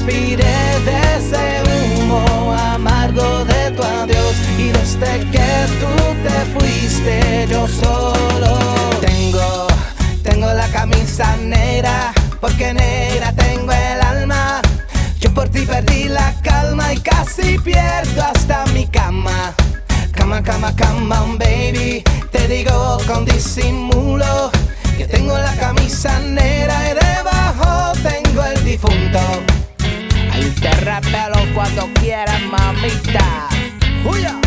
respiré de ese humo amargo de tu adiós. Y desde que tú te fuiste yo solo tengo la camisa negra, porque negra tengo el alma. Yo por ti perdí la calma y casi pierdo hasta mi cama. Cama, cama, cama, baby, te digo con disimulo que tengo la camisa negra y debajo tengo el difunto. Ahí te rapelo cuando quieras, mamita. ¡Huya!